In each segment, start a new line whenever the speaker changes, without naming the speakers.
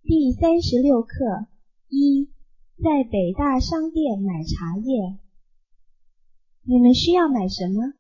第36课1，在北大商店买茶叶。你们需要买什么？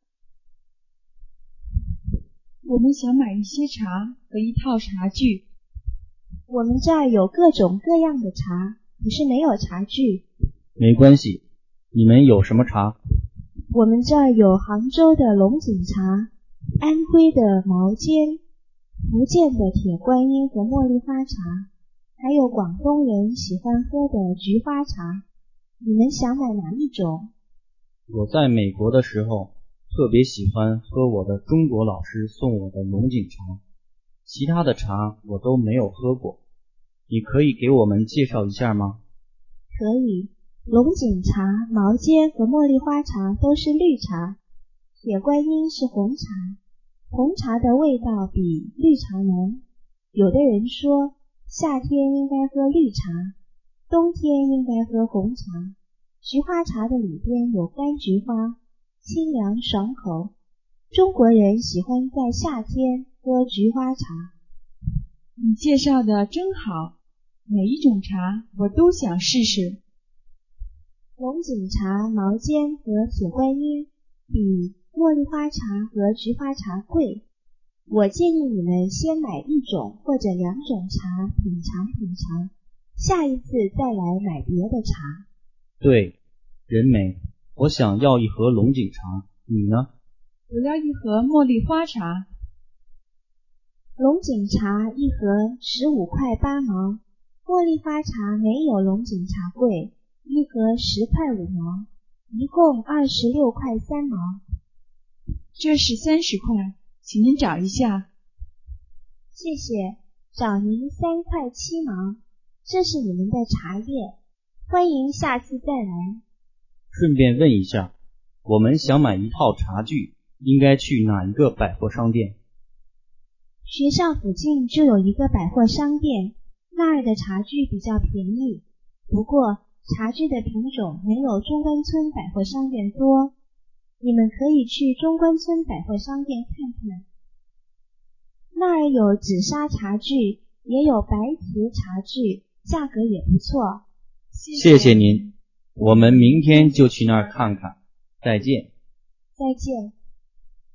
我们想买一些茶和一套茶具。
我们这儿有各种各样的茶，可是没有茶具。
没关系，你们有什么茶？
我们这儿有杭州的龙井茶，安徽的毛尖，福建的铁观音和茉莉花茶，还有广东人喜欢喝的菊花茶。你们想买哪一种？
我在美国的时候特别喜欢喝我的中国老师送我的龙井茶，其他的茶我都没有喝过，你可以给我们介绍一下吗？
可以，龙井茶、毛尖和茉莉花茶都是绿茶，铁观音是红茶，红茶的味道比绿茶浓。有的人说夏天应该喝绿茶，冬天应该喝红茶。菊花茶的里边有柑菊花，清凉爽口。中国人喜欢在夏天喝菊花茶。
你介绍的真好，每一种茶我都想试试。
龙井茶、毛尖和铁观音比茉莉花茶和菊花茶贵。我建议你们先买一种或者两种茶品尝品尝，下一次再来买别的茶。
对，人美，我想要一盒龙井茶，你呢？
我要一盒茉莉花茶。
龙井茶一盒15块8毛，茉莉花茶没有龙井茶贵，一盒10块5毛，一共26块3毛。
这是30块，请您找一下。
谢谢，找您3块7毛，这是你们的茶叶，欢迎下次再来。
顺便问一下，我们想买一套茶具，应该去哪一个百货商店？
学校附近就有一个百货商店，那儿的茶具比较便宜，不过茶具的品种没有中关村百货商店多，你们可以去中关村百货商店看看。那儿有紫砂茶具，也有白瓷茶具，价格也不错。
谢谢您，我们明天就去那儿看看。再见。
再见。